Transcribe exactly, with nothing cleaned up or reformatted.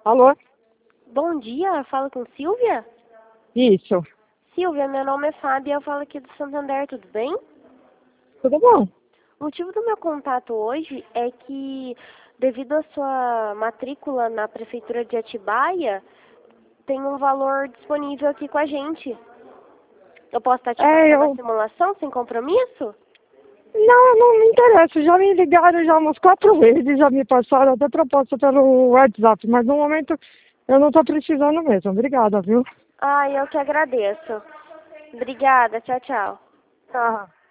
Alô? Bom dia, falo com Silvia? Isso. Silvia, meu nome é Fábia, eu falo aqui do Santander, tudo bem? Tudo bom? O motivo do meu contato hoje é que, devido à sua matrícula na Prefeitura de Atibaia, tem um valor disponível aqui com a gente. Eu posso estar te É, passando a eu... simulação sem compromisso? Não, não me interessa. Já me ligaram já umas quatro vezes, já me passaram até proposta pelo WhatsApp, mas no momento eu não estou precisando mesmo. Obrigada, viu? Ah, eu que agradeço. Obrigada, tchau, tchau. Tá.